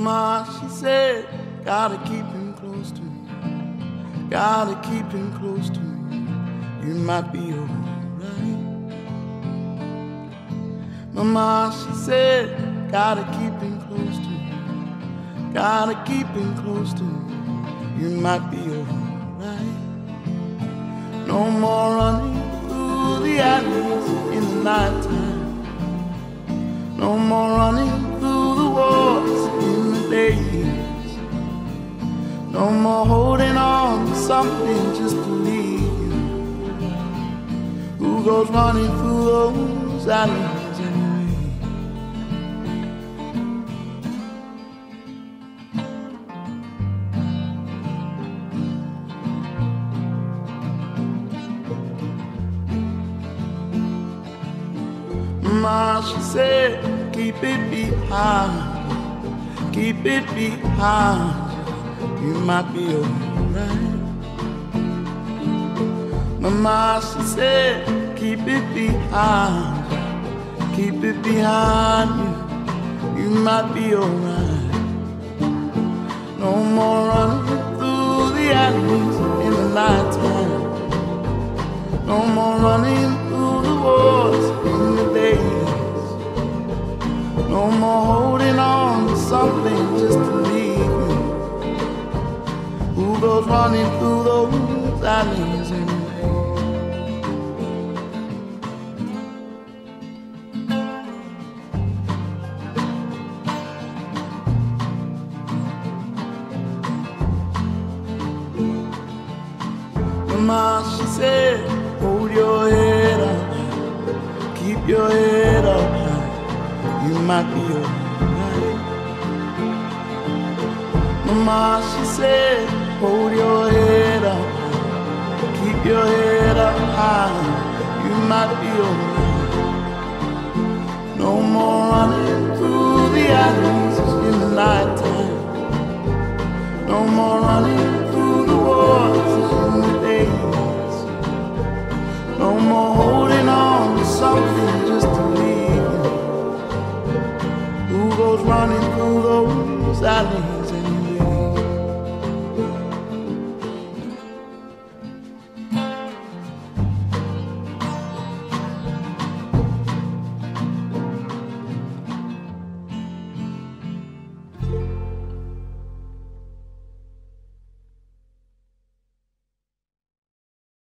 Mama, she said, gotta keep him close to me. Gotta keep him close to me. You might be alright. Mama, she said, gotta keep him close to me. Gotta keep him close to me. You might be alright. No more running through the alleys in the nighttime. No more running through the woods in the days. No more holding on to something just to leave you. Who goes running through those alleys anyway? Mama, she said, keep it behind. Keep it behind. You might be alright. Mama, she said, keep it behind. Keep it behind you. You might be alright. No more running through the alleys in the nighttime. No more running through the woods in the days. No more holding on to something just to leave you. Who goes running through those alleys anyway? Mama, she said, hold your head up, keep your head up high. You might be alright. Mama, she said, hold your head up, keep your head up high. You might be alright. No more running through the alleys in the nighttime. No more running through the woods in the days. No more holding on to something just to leave you. Who goes running through those alleys?